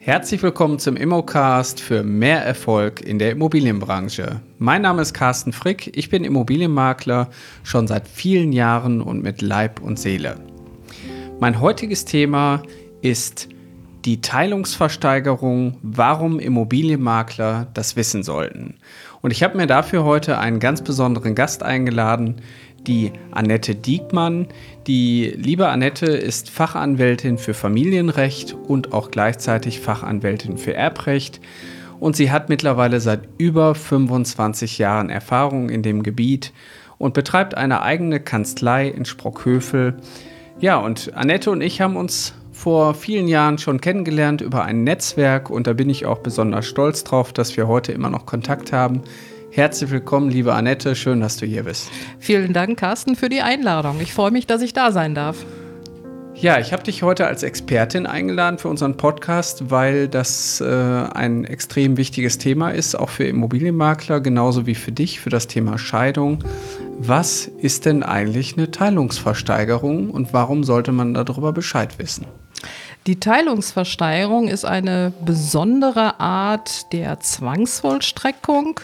Herzlich willkommen zum Immocast für mehr Erfolg in der Immobilienbranche. Mein Name ist Carsten Frick, ich bin Immobilienmakler schon seit vielen Jahren und mit Leib und Seele. Mein heutiges Thema ist die Teilungsversteigerung, warum Immobilienmakler das wissen sollten. Und ich habe mir dafür heute einen ganz besonderen Gast eingeladen, die Annette Diekmann. Die liebe Annette ist Fachanwältin für Familienrecht und auch gleichzeitig Fachanwältin für Erbrecht. Und sie hat mittlerweile seit über 25 Jahren Erfahrung in dem Gebiet und betreibt eine eigene Kanzlei in Sprockhövel. Ja, und Annette und ich haben uns vor vielen Jahren schon kennengelernt über ein Netzwerk und da bin ich auch besonders stolz drauf, dass wir heute immer noch Kontakt haben. Herzlich willkommen, liebe Annette, schön, dass du hier bist. Vielen Dank, Carsten, für die Einladung. Ich freue mich, dass ich da sein darf. Ja, ich habe dich heute als Expertin eingeladen für unseren Podcast, weil das ein extrem wichtiges Thema ist, auch für Immobilienmakler, genauso wie für dich, für das Thema Scheidung. Was ist denn eigentlich eine Teilungsversteigerung und warum sollte man darüber Bescheid wissen? Die Teilungsversteigerung ist eine besondere Art der Zwangsvollstreckung.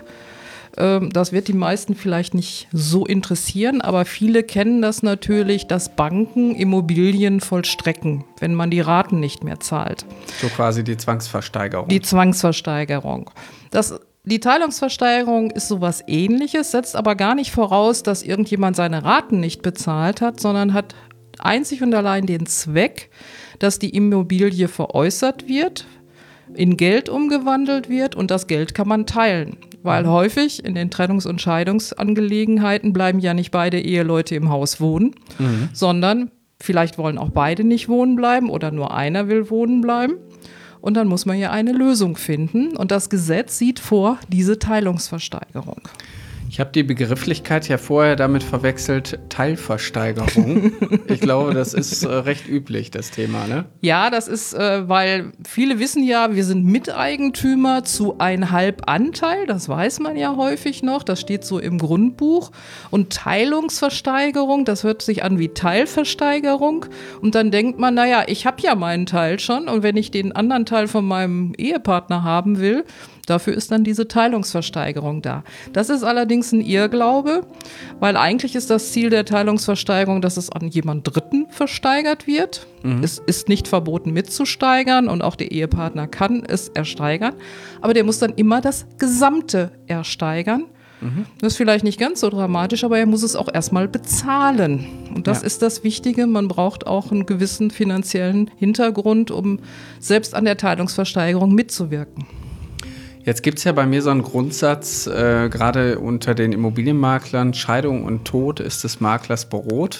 Das wird die meisten vielleicht nicht so interessieren, aber viele kennen das natürlich, dass Banken Immobilien vollstrecken, wenn man die Raten nicht mehr zahlt. So quasi die Zwangsversteigerung. Die Zwangsversteigerung. Die Teilungsversteigerung ist sowas Ähnliches, setzt aber gar nicht voraus, dass irgendjemand seine Raten nicht bezahlt hat, sondern hat einzig und allein den Zweck, dass die Immobilie veräußert wird, in Geld umgewandelt wird und das Geld kann man teilen. Weil häufig in den Trennungs- und Scheidungsangelegenheiten bleiben ja nicht beide Eheleute im Haus wohnen, sondern vielleicht wollen auch beide nicht wohnen bleiben oder nur einer will wohnen bleiben. Und dann muss man ja eine Lösung finden. Und das Gesetz sieht vor diese Teilungsversteigerung. Ich habe die Begrifflichkeit ja vorher damit verwechselt, Teilversteigerung. Ich glaube, das ist recht üblich, das Thema, ne? Ja, das ist, weil viele wissen ja, wir sind Miteigentümer zu 1/2 Anteil, das weiß man ja häufig noch, das steht so im Grundbuch. Und Teilungsversteigerung, das hört sich an wie Teilversteigerung. Und dann denkt man, naja, ich habe ja meinen Teil schon und wenn ich den anderen Teil von meinem Ehepartner haben will, dafür ist dann diese Teilungsversteigerung da. Das ist allerdings ein Irrglaube, weil eigentlich ist das Ziel der Teilungsversteigerung, dass es an jemand Dritten versteigert wird. Es ist nicht verboten mitzusteigern und auch der Ehepartner kann es ersteigern, aber der muss dann immer das Gesamte ersteigern. Das ist vielleicht nicht ganz so dramatisch, aber er muss es auch erstmal bezahlen. Und das ist das Wichtige. Man braucht auch einen gewissen finanziellen Hintergrund, um selbst an der Teilungsversteigerung mitzuwirken. Jetzt gibt es ja bei mir so einen Grundsatz, gerade unter den Immobilienmaklern, Scheidung und Tod ist des Maklers Brot.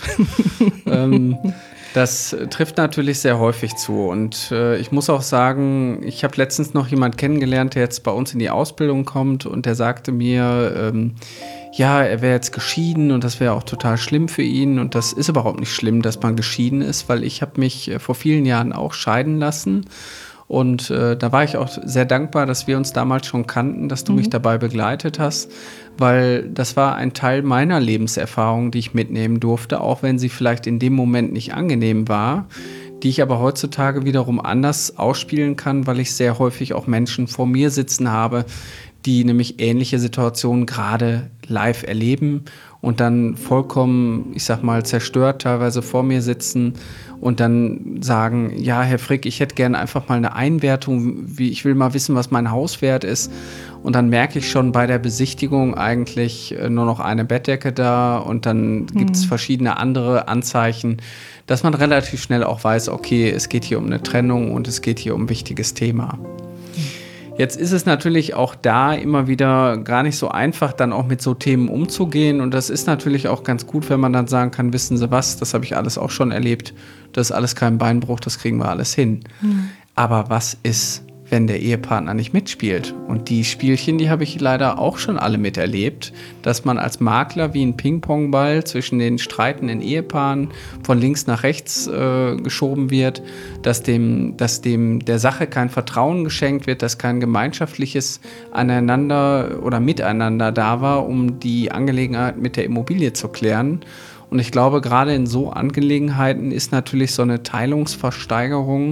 Das trifft natürlich sehr häufig zu und ich muss auch sagen, ich habe letztens noch jemanden kennengelernt, der jetzt bei uns in die Ausbildung kommt und der sagte mir, ja, er wäre jetzt geschieden und das wäre auch total schlimm für ihn und das ist überhaupt nicht schlimm, dass man geschieden ist, weil ich habe mich vor vielen Jahren auch scheiden lassen. Und da war ich auch sehr dankbar, dass wir uns damals schon kannten, dass du mich dabei begleitet hast, weil das war ein Teil meiner Lebenserfahrung, die ich mitnehmen durfte, auch wenn sie vielleicht in dem Moment nicht angenehm war, die ich aber heutzutage wiederum anders ausspielen kann, weil ich sehr häufig auch Menschen vor mir sitzen habe, die nämlich ähnliche Situationen gerade live erleben und dann vollkommen, ich sag mal, zerstört teilweise vor mir sitzen und dann sagen, ja, Herr Frick, ich hätte gerne einfach mal eine Einwertung, ich will mal wissen, was mein Hauswert ist. Und dann merke ich schon bei der Besichtigung eigentlich nur noch eine Bettdecke da und dann gibt es verschiedene andere Anzeichen, dass man relativ schnell auch weiß, okay, es geht hier um eine Trennung und es geht hier um ein wichtiges Thema. Jetzt ist es natürlich auch da immer wieder gar nicht so einfach, dann auch mit so Themen umzugehen. Und das ist natürlich auch ganz gut, wenn man dann sagen kann, wissen Sie was, das habe ich alles auch schon erlebt. Das ist alles kein Beinbruch, das kriegen wir alles hin. Aber was ist, wenn der Ehepartner nicht mitspielt? Und die Spielchen, die habe ich leider auch schon alle miterlebt, dass man als Makler wie ein Ping-Pong-Ball zwischen den streitenden Ehepaaren von links nach rechts geschoben wird, dass dem der Sache kein Vertrauen geschenkt wird, dass kein gemeinschaftliches Aneinander oder Miteinander da war, um die Angelegenheit mit der Immobilie zu klären. Und ich glaube, gerade in so Angelegenheiten ist natürlich so eine Teilungsversteigerung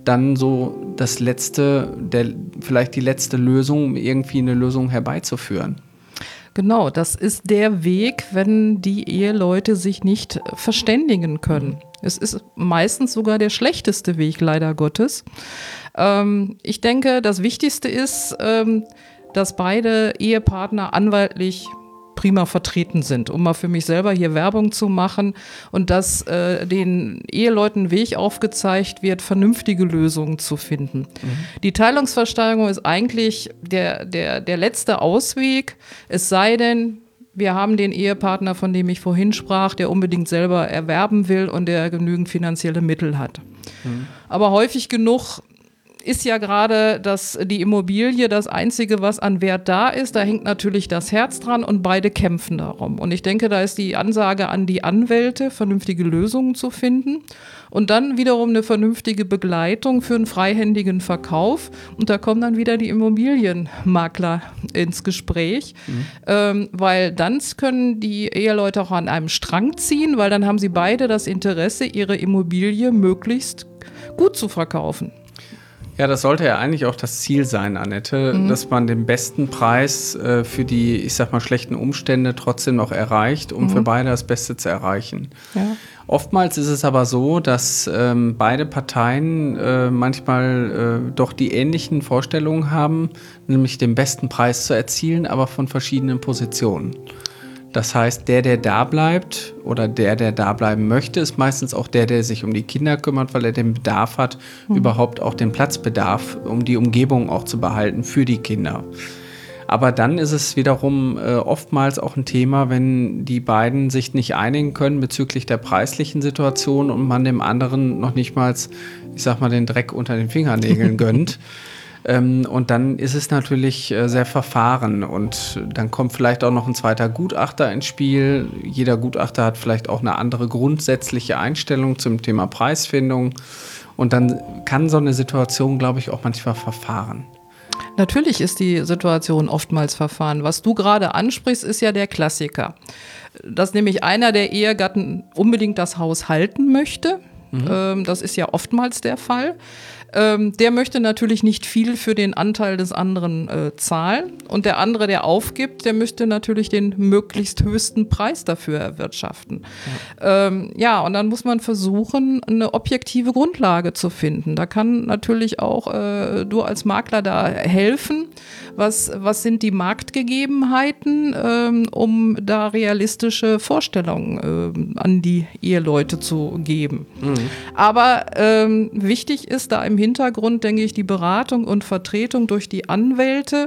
dann so vielleicht die letzte Lösung, um irgendwie eine Lösung herbeizuführen. Genau, das ist der Weg, wenn die Eheleute sich nicht verständigen können. Es ist meistens sogar der schlechteste Weg, leider Gottes. Ich denke, das Wichtigste ist, dass beide Ehepartner anwaltlich prima vertreten sind, um mal für mich selber hier Werbung zu machen und dass den Eheleuten Weg aufgezeigt wird, vernünftige Lösungen zu finden. Die Teilungsversteigerung ist eigentlich der letzte Ausweg, es sei denn, wir haben den Ehepartner, von dem ich vorhin sprach, der unbedingt selber erwerben will und der genügend finanzielle Mittel hat. Aber häufig genug ist ja gerade die Immobilie das Einzige, was an Wert da ist. Da hängt natürlich das Herz dran und beide kämpfen darum. Und ich denke, da ist die Ansage an die Anwälte, vernünftige Lösungen zu finden und dann wiederum eine vernünftige Begleitung für einen freihändigen Verkauf. Und da kommen dann wieder die Immobilienmakler ins Gespräch, weil dann können die Eheleute auch an einem Strang ziehen, weil dann haben sie beide das Interesse, ihre Immobilie möglichst gut zu verkaufen. Ja, das sollte ja eigentlich auch das Ziel sein, Annette, dass man den besten Preis für die, ich sag mal, schlechten Umstände trotzdem noch erreicht, um für beide das Beste zu erreichen. Ja. Oftmals ist es aber so, dass beide Parteien manchmal doch die ähnlichen Vorstellungen haben, nämlich den besten Preis zu erzielen, aber von verschiedenen Positionen. Das heißt, der da bleibt oder der da bleiben möchte, ist meistens auch der sich um die Kinder kümmert, weil er den Bedarf hat, überhaupt auch den Platzbedarf, um die Umgebung auch zu behalten für die Kinder. Aber dann ist es wiederum oftmals auch ein Thema, wenn die beiden sich nicht einigen können bezüglich der preislichen Situation und man dem anderen noch nicht mal, ich sag mal, den Dreck unter den Fingernägeln gönnt. Und dann ist es natürlich sehr verfahren und dann kommt vielleicht auch noch ein zweiter Gutachter ins Spiel. Jeder Gutachter hat vielleicht auch eine andere grundsätzliche Einstellung zum Thema Preisfindung und dann kann so eine Situation, glaube ich, auch manchmal verfahren. Natürlich ist die Situation oftmals verfahren. Was du gerade ansprichst, ist ja der Klassiker. Dass nämlich einer der Ehegatten unbedingt das Haus halten möchte. Das ist ja oftmals der Fall. Der möchte natürlich nicht viel für den Anteil des anderen zahlen. Und der andere, der aufgibt, der möchte natürlich den möglichst höchsten Preis dafür erwirtschaften. Und dann muss man versuchen, eine objektive Grundlage zu finden. Da kann natürlich auch du als Makler da helfen. Was sind die Marktgegebenheiten, um da realistische Vorstellungen an die Eheleute zu geben. Aber wichtig ist da im Hintergrund, denke ich, die Beratung und Vertretung durch die Anwälte,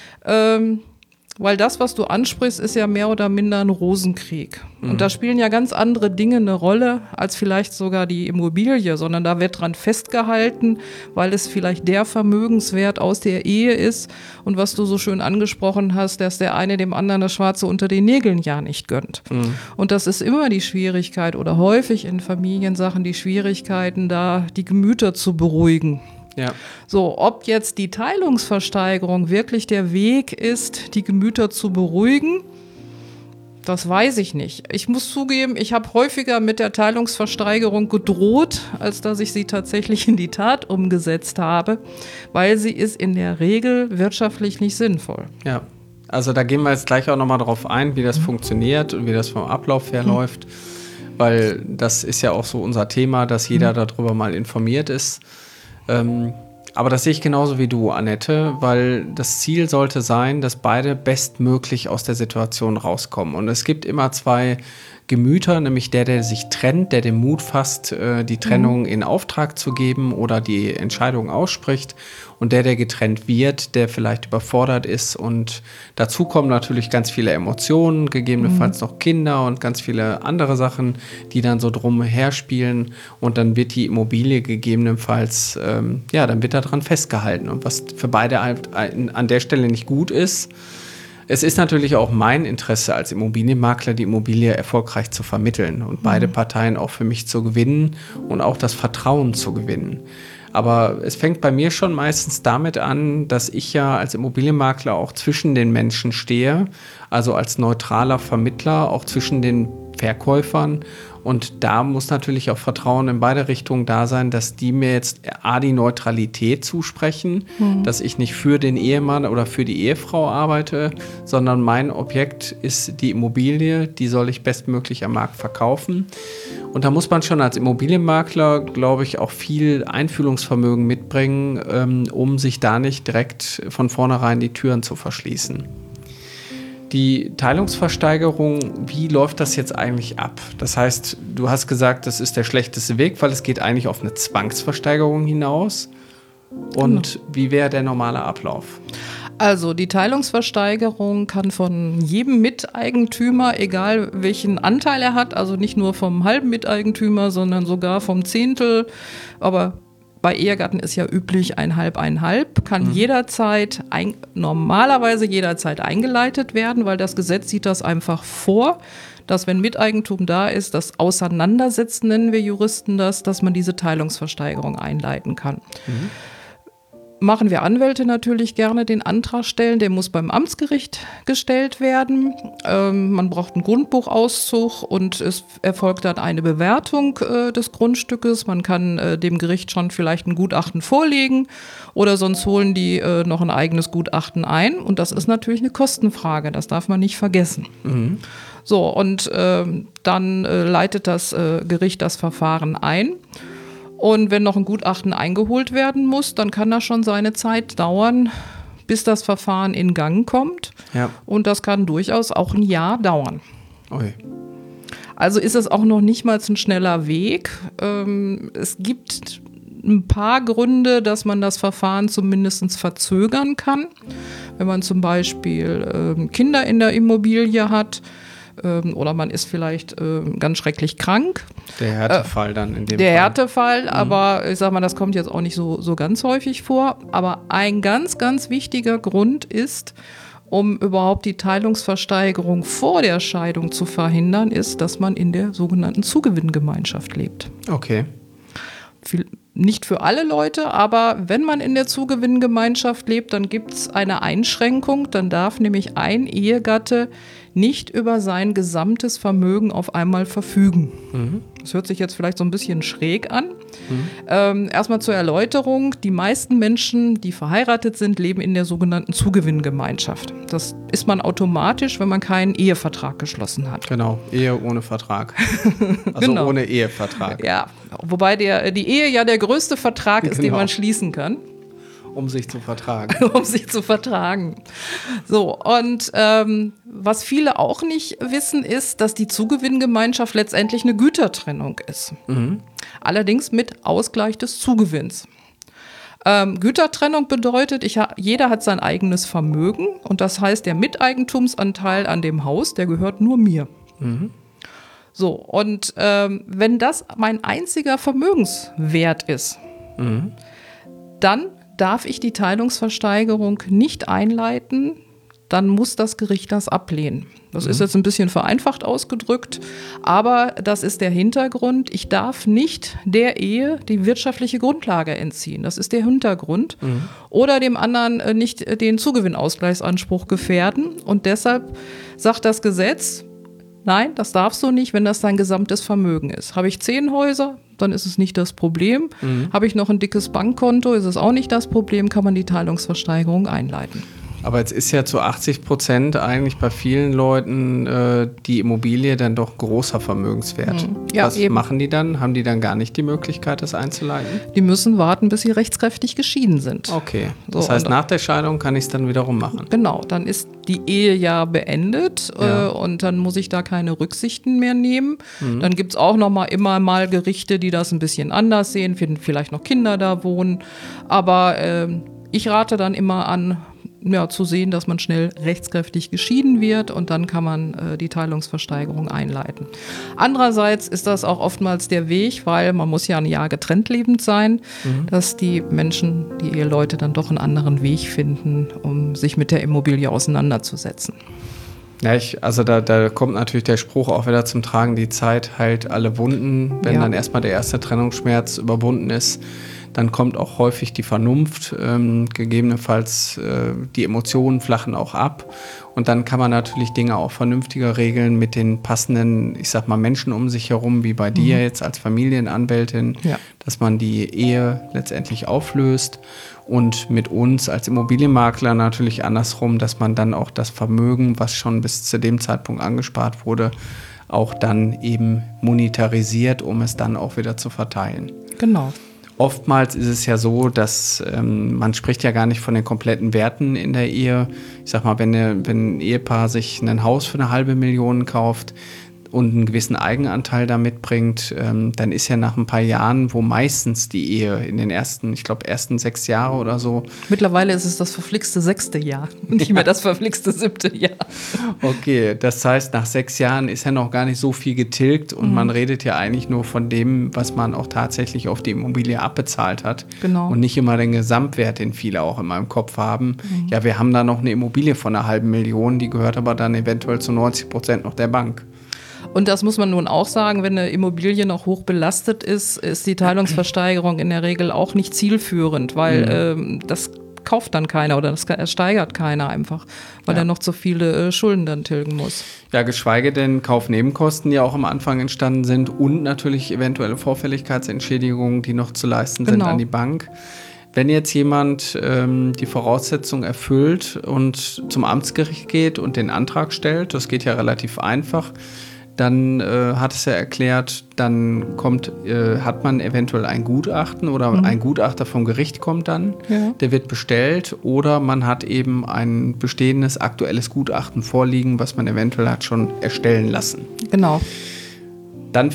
weil das, was du ansprichst, ist ja mehr oder minder ein Rosenkrieg. Und da spielen ja ganz andere Dinge eine Rolle als vielleicht sogar die Immobilie, sondern da wird dran festgehalten, weil es vielleicht der Vermögenswert aus der Ehe ist und was du so schön angesprochen hast, dass der eine dem anderen das Schwarze unter den Nägeln ja nicht gönnt. Und das ist immer die Schwierigkeit oder häufig in Familiensachen die Schwierigkeiten, da die Gemüter zu beruhigen. Ja. So, ob jetzt die Teilungsversteigerung wirklich der Weg ist, die Gemüter zu beruhigen, das weiß ich nicht. Ich muss zugeben, ich habe häufiger mit der Teilungsversteigerung gedroht, als dass ich sie tatsächlich in die Tat umgesetzt habe, weil sie ist in der Regel wirtschaftlich nicht sinnvoll. Ja, also da gehen wir jetzt gleich auch nochmal drauf ein, wie das funktioniert und wie das vom Ablauf her läuft, weil das ist ja auch so unser Thema, dass jeder darüber mal informiert ist. Aber das sehe ich genauso wie du, Annette, weil das Ziel sollte sein, dass beide bestmöglich aus der Situation rauskommen. Und es gibt immer zwei Gemüter, nämlich der sich trennt, der den Mut fasst, die Trennung in Auftrag zu geben oder die Entscheidung ausspricht. Und der getrennt wird, der vielleicht überfordert ist. Und dazu kommen natürlich ganz viele Emotionen, gegebenenfalls noch Kinder und ganz viele andere Sachen, die dann so drumher spielen. Und dann wird die Immobilie gegebenenfalls, dann wird daran festgehalten. Und was für beide halt an der Stelle nicht gut ist, es ist natürlich auch mein Interesse als Immobilienmakler, die Immobilie erfolgreich zu vermitteln und beide Parteien auch für mich zu gewinnen und auch das Vertrauen zu gewinnen. Aber es fängt bei mir schon meistens damit an, dass ich ja als Immobilienmakler auch zwischen den Menschen stehe, also als neutraler Vermittler, auch zwischen den Verkäufern Und da muss natürlich auch Vertrauen in beide Richtungen da sein, dass die mir jetzt die Neutralität zusprechen, dass ich nicht für den Ehemann oder für die Ehefrau arbeite, sondern mein Objekt ist die Immobilie, die soll ich bestmöglich am Markt verkaufen. Und da muss man schon als Immobilienmakler, glaube ich, auch viel Einfühlungsvermögen mitbringen, um sich da nicht direkt von vornherein die Türen zu verschließen. Die Teilungsversteigerung, wie läuft das jetzt eigentlich ab? Das heißt, du hast gesagt, das ist der schlechteste Weg, weil es geht eigentlich auf eine Zwangsversteigerung hinaus. Und wie wäre der normale Ablauf? Also die Teilungsversteigerung kann von jedem Miteigentümer, egal welchen Anteil er hat, also nicht nur vom halben Miteigentümer, sondern sogar vom Zehntel, aber bei Ehegatten ist ja üblich 1/2, kann normalerweise jederzeit eingeleitet werden, weil das Gesetz sieht das einfach vor, dass wenn Miteigentum da ist, das Auseinandersetzen, nennen wir Juristen das, dass man diese Teilungsversteigerung einleiten kann. Machen wir Anwälte natürlich gerne den Antrag stellen, der muss beim Amtsgericht gestellt werden. Man braucht einen Grundbuchauszug und es erfolgt dann eine Bewertung des Grundstückes. Man kann dem Gericht schon vielleicht ein Gutachten vorlegen oder sonst holen die noch ein eigenes Gutachten ein. Und das ist natürlich eine Kostenfrage, das darf man nicht vergessen. So, und dann leitet das Gericht das Verfahren ein. Und wenn noch ein Gutachten eingeholt werden muss, dann kann das schon seine Zeit dauern, bis das Verfahren in Gang kommt. Ja. Und das kann durchaus auch ein Jahr dauern. Ui. Also ist es auch noch nicht mal ein schneller Weg. Es gibt ein paar Gründe, dass man das Verfahren zumindest verzögern kann. Wenn man zum Beispiel Kinder in der Immobilie hat, oder man ist vielleicht ganz schrecklich krank. Der Härtefall dann in dem Fall. Der Härtefall, aber ich sag mal, das kommt jetzt auch nicht so ganz häufig vor. Aber ein ganz, ganz wichtiger Grund ist, um überhaupt die Teilungsversteigerung vor der Scheidung zu verhindern, ist, dass man in der sogenannten Zugewinngemeinschaft lebt. Okay. Nicht für alle Leute, aber wenn man in der Zugewinngemeinschaft lebt, dann gibt es eine Einschränkung. Dann darf nämlich ein Ehegatte nicht über sein gesamtes Vermögen auf einmal verfügen. Das hört sich jetzt vielleicht so ein bisschen schräg an. Erstmal zur Erläuterung. Die meisten Menschen, die verheiratet sind, leben in der sogenannten Zugewinngemeinschaft. Das ist man automatisch, wenn man keinen Ehevertrag geschlossen hat. Genau, Ehe ohne Vertrag. Also genau. Ohne Ehevertrag. Ja, wobei die Ehe ja der größte Vertrag ist, den man schließen kann. Um sich zu vertragen. Um sich zu vertragen. So, und was viele auch nicht wissen, ist, dass die Zugewinngemeinschaft letztendlich eine Gütertrennung ist. Allerdings mit Ausgleich des Zugewinns. Gütertrennung bedeutet, jeder hat sein eigenes Vermögen und das heißt, der Miteigentumsanteil an dem Haus, der gehört nur mir. So, und wenn das mein einziger Vermögenswert ist, dann darf ich die Teilungsversteigerung nicht einleiten, dann muss das Gericht das ablehnen. Das ist jetzt ein bisschen vereinfacht ausgedrückt, aber das ist der Hintergrund. Ich darf nicht der Ehe die wirtschaftliche Grundlage entziehen. Das ist der Hintergrund. Oder dem anderen nicht den Zugewinnausgleichsanspruch gefährden. Und deshalb sagt das Gesetz, nein, das darfst du nicht, wenn das dein gesamtes Vermögen ist. Habe ich 10 Häuser, dann ist es nicht das Problem. Habe ich noch ein dickes Bankkonto, ist es auch nicht das Problem, kann man die Teilungsversteigerung einleiten. Aber jetzt ist ja zu 80% eigentlich bei vielen Leuten die Immobilie dann doch großer Vermögenswert. Ja, was eben. Machen die dann? Haben die dann gar nicht die Möglichkeit, das einzuleiten? Die müssen warten, bis sie rechtskräftig geschieden sind. Okay, das heißt, nach der Scheidung kann ich es dann wiederum machen? Genau, dann ist die Ehe ja beendet und dann muss ich da keine Rücksichten mehr nehmen. Dann gibt es auch immer mal Gerichte, die das ein bisschen anders sehen, vielleicht noch Kinder da wohnen. Aber ich rate dann immer an, zu sehen, dass man schnell rechtskräftig geschieden wird und dann kann man die Teilungsversteigerung einleiten. Andererseits ist das auch oftmals der Weg, weil man muss ja ein Jahr getrennt lebend sein, dass die Menschen, die Eheleute dann doch einen anderen Weg finden, um sich mit der Immobilie auseinanderzusetzen. Ja, da kommt natürlich der Spruch auch wieder zum Tragen, die Zeit heilt alle Wunden. Wenn dann erstmal der erste Trennungsschmerz überwunden ist, dann kommt auch häufig die Vernunft, gegebenenfalls die Emotionen flachen auch ab. Und dann kann man natürlich Dinge auch vernünftiger regeln mit den passenden, ich sag mal, Menschen um sich herum, wie bei dir jetzt als Familienanwältin, dass man die Ehe letztendlich auflöst. Und mit uns als Immobilienmakler natürlich andersrum, dass man dann auch das Vermögen, was schon bis zu dem Zeitpunkt angespart wurde, auch dann eben monetarisiert, um es dann auch wieder zu verteilen. Genau. Oftmals ist es ja so, dass man spricht ja gar nicht von den kompletten Werten in der Ehe. Ich sag mal, wenn ein Ehepaar sich ein Haus für 500.000 kauft und einen gewissen Eigenanteil da mitbringt, dann ist ja nach ein paar Jahren, wo meistens die Ehe in den ersten 6 Jahre oder so. Mittlerweile ist es das verflixte 6. Jahr, nicht mehr das verflixte 7. Jahr. Okay, das heißt, nach 6 Jahren ist ja noch gar nicht so viel getilgt und man redet ja eigentlich nur von dem, was man auch tatsächlich auf die Immobilie abbezahlt hat. Genau. Und nicht immer den Gesamtwert, den viele auch in meinem Kopf haben. Ja, wir haben da noch eine Immobilie von 500.000, die gehört aber dann eventuell zu 90% noch der Bank. Und das muss man nun auch sagen, wenn eine Immobilie noch hoch belastet ist, ist die Teilungsversteigerung in der Regel auch nicht zielführend, weil das kauft dann keiner oder das ersteigert keiner einfach, weil er noch zu viele Schulden dann tilgen muss. Ja, geschweige denn Kaufnebenkosten, die auch am Anfang entstanden sind und natürlich eventuelle Vorfälligkeitsentschädigungen, die noch zu leisten sind an die Bank. Wenn jetzt jemand die Voraussetzung erfüllt und zum Amtsgericht geht und den Antrag stellt, das geht ja relativ einfach, dann hat es ja erklärt, dann hat man eventuell ein Gutachten oder ein Gutachter vom Gericht kommt dann, der wird bestellt oder man hat eben ein bestehendes aktuelles Gutachten vorliegen, was man eventuell hat schon erstellen lassen. Genau. Dann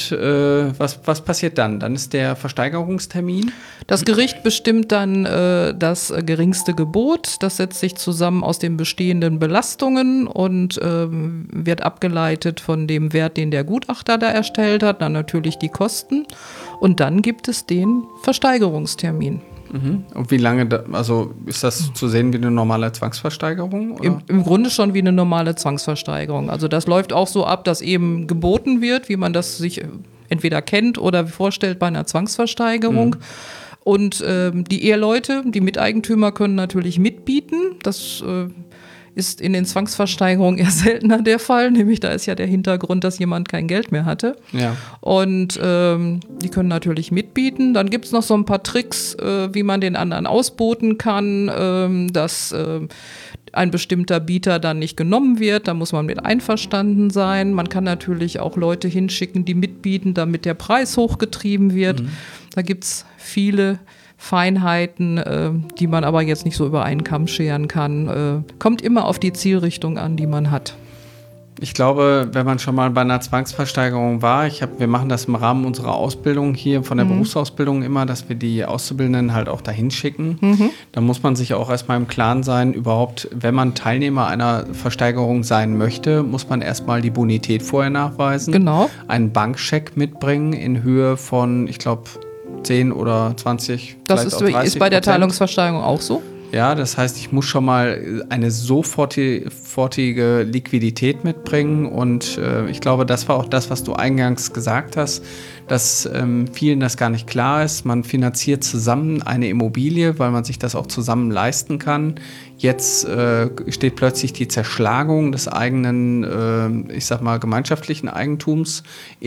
was passiert dann? Dann ist der Versteigerungstermin. Das Gericht bestimmt dann das geringste Gebot. Das setzt sich zusammen aus den bestehenden Belastungen und wird abgeleitet von dem Wert, den der Gutachter da erstellt hat. Dann natürlich die Kosten. Und dann gibt es den Versteigerungstermin. Und wie lange, ist das zu sehen wie eine normale Zwangsversteigerung? Oder? Im Grunde schon wie eine normale Zwangsversteigerung. Also das läuft auch so ab, dass eben geboten wird, wie man das sich entweder kennt oder vorstellt bei einer Zwangsversteigerung. Und die Eheleute, die Miteigentümer können natürlich mitbieten. Das ist in den Zwangsversteigerungen eher seltener der Fall, nämlich da ist ja der Hintergrund, dass jemand kein Geld mehr hatte. Ja. Und die können natürlich mitbieten. Dann gibt es noch so ein paar Tricks, wie man den anderen ausboten kann, dass ein bestimmter Bieter dann nicht genommen wird. Da muss man mit einverstanden sein. Man kann natürlich auch Leute hinschicken, die mitbieten, damit der Preis hochgetrieben wird. Da gibt es viele Feinheiten, die man aber jetzt nicht so über einen Kamm scheren kann. Kommt immer auf die Zielrichtung an, die man hat. Ich glaube, wenn man schon mal bei einer Zwangsversteigerung war, wir machen das im Rahmen unserer Ausbildung hier von der Berufsausbildung immer, dass wir die Auszubildenden halt auch dahin schicken. Da muss man sich auch erstmal im Klaren sein, überhaupt, wenn man Teilnehmer einer Versteigerung sein möchte, muss man erstmal die Bonität vorher nachweisen. Genau. Einen Bankscheck mitbringen in Höhe von, ich glaube, 10 oder 20, das ist bei der Teilungsversteigerung auch so? Ja, das heißt, ich muss schon mal eine sofortige Liquidität mitbringen und ich glaube, das war auch das, was du eingangs gesagt hast, dass vielen das gar nicht klar ist. Man finanziert zusammen eine Immobilie, weil man sich das auch zusammen leisten kann. Jetzt steht plötzlich die Zerschlagung des eigenen, gemeinschaftlichen Eigentums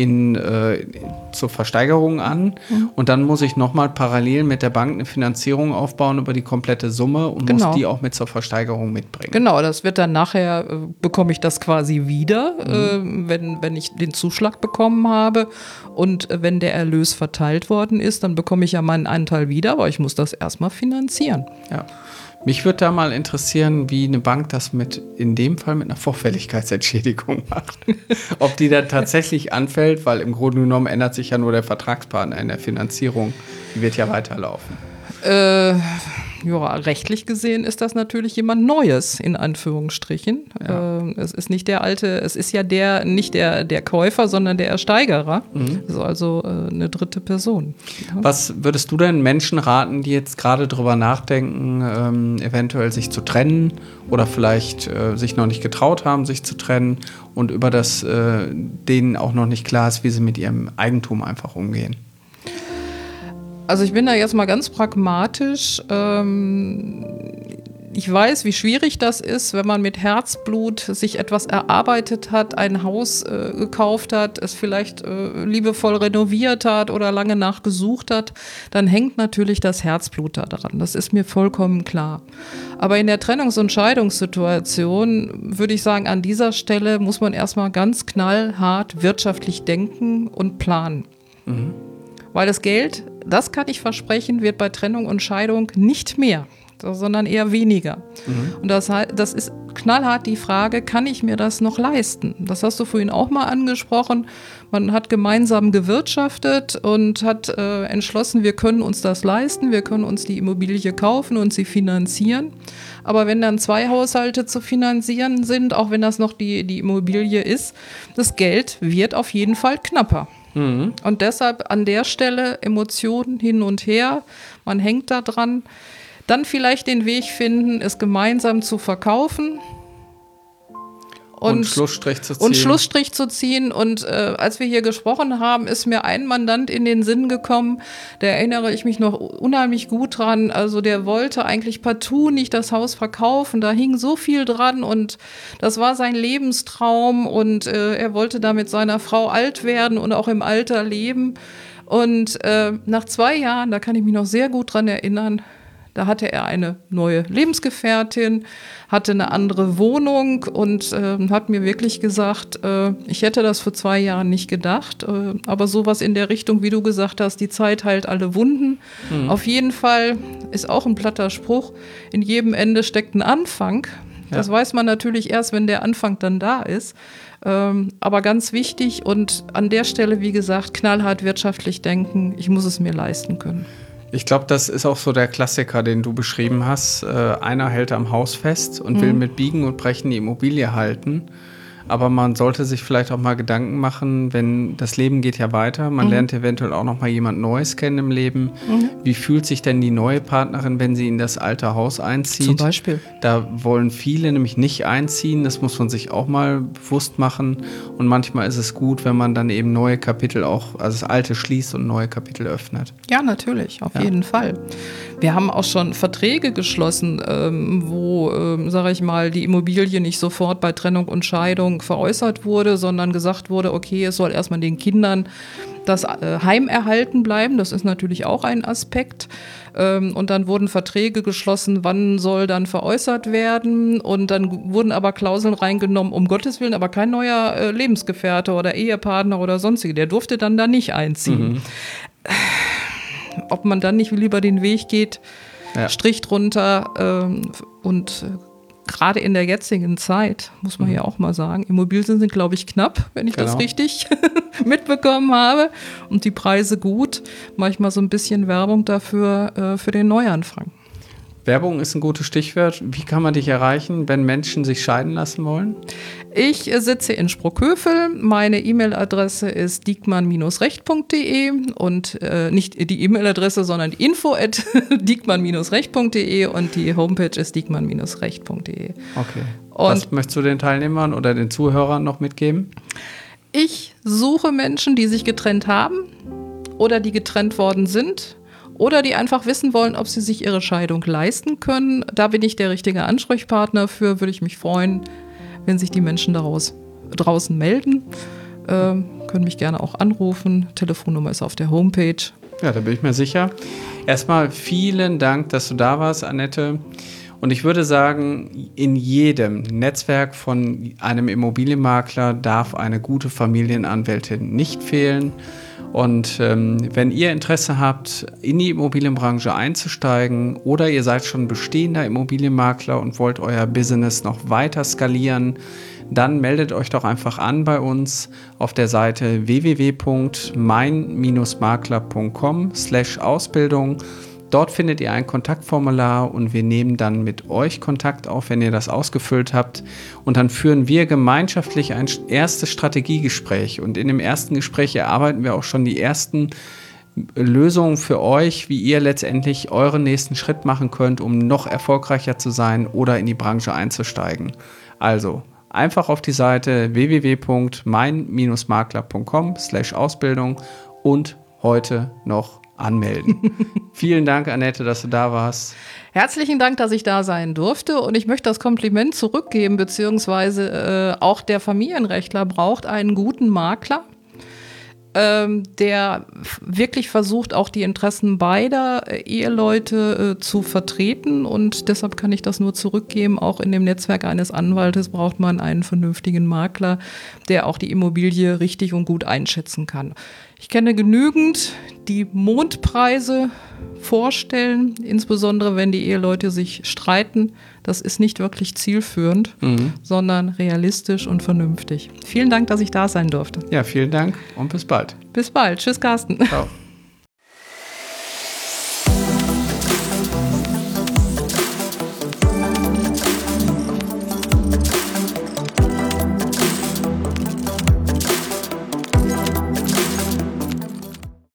zur Versteigerung an. Und dann muss ich nochmal parallel mit der Bank eine Finanzierung aufbauen über die komplette Summe und muss die auch mit zur Versteigerung mitbringen. Genau, das wird dann nachher, bekomme ich das quasi wieder, wenn ich den Zuschlag bekommen habe. Und wenn der Erlös verteilt worden ist, dann bekomme ich ja meinen Anteil wieder, aber ich muss das erstmal finanzieren. Ja. Mich würde da mal interessieren, wie eine Bank das in dem Fall mit einer Vorfälligkeitsentschädigung macht. Ob die dann tatsächlich anfällt, weil im Grunde genommen ändert sich ja nur der Vertragspartner in der Finanzierung. Die wird ja weiterlaufen. Rechtlich gesehen ist das natürlich jemand Neues, in Anführungsstrichen. Ja. Es ist nicht der alte, es ist ja nicht der Käufer, sondern der Ersteigerer. Das ist also eine dritte Person. Ja. Was würdest du denn Menschen raten, die jetzt gerade drüber nachdenken, eventuell sich zu trennen oder vielleicht sich noch nicht getraut haben, sich zu trennen und über das denen auch noch nicht klar ist, wie sie mit ihrem Eigentum einfach umgehen? Also ich bin da jetzt mal ganz pragmatisch. Ich weiß, wie schwierig das ist, wenn man mit Herzblut sich etwas erarbeitet hat, ein Haus gekauft hat, es vielleicht liebevoll renoviert hat oder lange nachgesucht hat, dann hängt natürlich das Herzblut da dran. Das ist mir vollkommen klar. Aber in der Trennungs- und Scheidungssituation würde ich sagen, an dieser Stelle muss man erstmal ganz knallhart wirtschaftlich denken und planen. Mhm. Weil das Geld, das kann ich versprechen, wird bei Trennung und Scheidung nicht mehr, sondern eher weniger. Mhm. Und das ist knallhart die Frage, kann ich mir das noch leisten? Das hast du vorhin auch mal angesprochen. Man hat gemeinsam gewirtschaftet und hat entschlossen, wir können uns das leisten, wir können uns die Immobilie kaufen und sie finanzieren. Aber wenn dann 2 Haushalte zu finanzieren sind, auch wenn das noch die Immobilie ist, das Geld wird auf jeden Fall knapper. Mhm. Und deshalb an der Stelle Emotionen hin und her, man hängt da dran. Dann vielleicht den Weg finden, es gemeinsam zu verkaufen. Und Schlussstrich zu ziehen. Und als wir hier gesprochen haben, ist mir ein Mandant in den Sinn gekommen, da erinnere ich mich noch unheimlich gut dran. Also der wollte eigentlich partout nicht das Haus verkaufen, da hing so viel dran und das war sein Lebenstraum und er wollte da mit seiner Frau alt werden und auch im Alter leben. Und nach 2 Jahren, da kann ich mich noch sehr gut dran erinnern, da hatte er eine neue Lebensgefährtin, hatte eine andere Wohnung und hat mir wirklich gesagt, ich hätte das vor 2 Jahren nicht gedacht, aber sowas in der Richtung, wie du gesagt hast, die Zeit heilt alle Wunden. Mhm. Auf jeden Fall ist auch ein platter Spruch, in jedem Ende steckt ein Anfang. Ja. Das weiß man natürlich erst, wenn der Anfang dann da ist. Aber ganz wichtig und an der Stelle, wie gesagt, knallhart wirtschaftlich denken, ich muss es mir leisten können. Ich glaube, das ist auch so der Klassiker, den du beschrieben hast. Einer hält am Haus fest und will mit Biegen und Brechen die Immobilie halten. Aber man sollte sich vielleicht auch mal Gedanken machen, wenn das Leben geht ja weiter, man lernt eventuell auch noch mal jemand Neues kennen im Leben. Wie fühlt sich denn die neue Partnerin, wenn sie in das alte Haus einzieht? Zum Beispiel. Da wollen viele nämlich nicht einziehen, das muss man sich auch mal bewusst machen. Und manchmal ist es gut, wenn man dann eben neue Kapitel auch, also das alte schließt und neue Kapitel öffnet. Ja, natürlich, auf jeden Fall. Wir haben auch schon Verträge geschlossen, wo, sage ich mal, die Immobilie nicht sofort bei Trennung und Scheidung veräußert wurde, sondern gesagt wurde, okay, es soll erstmal den Kindern das Heim erhalten bleiben. Das ist natürlich auch ein Aspekt. Und dann wurden Verträge geschlossen, wann soll dann veräußert werden. Und dann wurden aber Klauseln reingenommen, um Gottes Willen, aber kein neuer Lebensgefährte oder Ehepartner oder sonstige. Der durfte dann da nicht einziehen. Mhm. Ob man dann nicht lieber den Weg geht, Strich drunter und gerade in der jetzigen Zeit, muss man ja auch mal sagen, Immobilien sind, glaube ich, knapp, wenn ich das richtig mitbekommen habe. Und die Preise gut. Manchmal so ein bisschen Werbung dafür für den Neuanfang. Werbung ist ein gutes Stichwort. Wie kann man dich erreichen, wenn Menschen sich scheiden lassen wollen? Ich sitze in Sprockhövel. Meine E-Mail-Adresse ist diekmann-recht.de und nicht die E-Mail-Adresse, sondern die info@diekmann-recht.de und die Homepage ist diekmann-recht.de. Okay. Was möchtest du den Teilnehmern oder den Zuhörern noch mitgeben? Ich suche Menschen, die sich getrennt haben oder die getrennt worden sind. Oder die einfach wissen wollen, ob sie sich ihre Scheidung leisten können. Da bin ich der richtige Ansprechpartner für. Würde ich mich freuen, wenn sich die Menschen draußen melden. Können mich gerne auch anrufen. Telefonnummer ist auf der Homepage. Ja, da bin ich mir sicher. Erstmal vielen Dank, dass du da warst, Annette. Und ich würde sagen, in jedem Netzwerk von einem Immobilienmakler darf eine gute Familienanwältin nicht fehlen. Und wenn ihr Interesse habt, in die Immobilienbranche einzusteigen oder ihr seid schon bestehender Immobilienmakler und wollt euer Business noch weiter skalieren, dann meldet euch doch einfach an bei uns auf der Seite www.mein-makler.com/Ausbildung. Dort findet ihr ein Kontaktformular und wir nehmen dann mit euch Kontakt auf, wenn ihr das ausgefüllt habt. Und dann führen wir gemeinschaftlich ein erstes Strategiegespräch. Und in dem ersten Gespräch erarbeiten wir auch schon die ersten Lösungen für euch, wie ihr letztendlich euren nächsten Schritt machen könnt, um noch erfolgreicher zu sein oder in die Branche einzusteigen. Also einfach auf die Seite www.mein-makler.com/Ausbildung und heute noch anmelden. Vielen Dank, Annette, dass du da warst. Herzlichen Dank, dass ich da sein durfte. Und ich möchte das Kompliment zurückgeben, beziehungsweise auch der Familienrechtler braucht einen guten Makler, der wirklich versucht, auch die Interessen beider Eheleute zu vertreten. Und deshalb kann ich das nur zurückgeben. Auch in dem Netzwerk eines Anwaltes braucht man einen vernünftigen Makler, der auch die Immobilie richtig und gut einschätzen kann. Ich kenne genügend, die Mondpreise vorstellen, insbesondere wenn die Eheleute sich streiten. Das ist nicht wirklich zielführend, sondern realistisch und vernünftig. Vielen Dank, dass ich da sein durfte. Ja, vielen Dank und bis bald. Bis bald. Tschüss, Carsten. Ciao.